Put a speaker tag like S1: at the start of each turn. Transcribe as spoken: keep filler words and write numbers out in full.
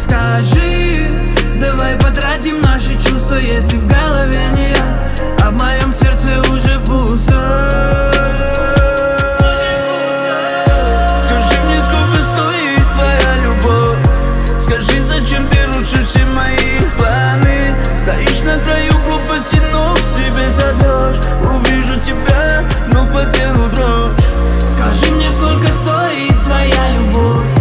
S1: Скажи, давай потратим наши чувства, если в голове не я, а в моем сердце уже пусто. Скажи мне, сколько стоит твоя любовь. Скажи, зачем ты рушишь все мои планы. Стоишь на краю пропасти, но к себе зовешь. Увижу тебя, но по телу дрожь. Скажи мне, сколько стоит твоя любовь.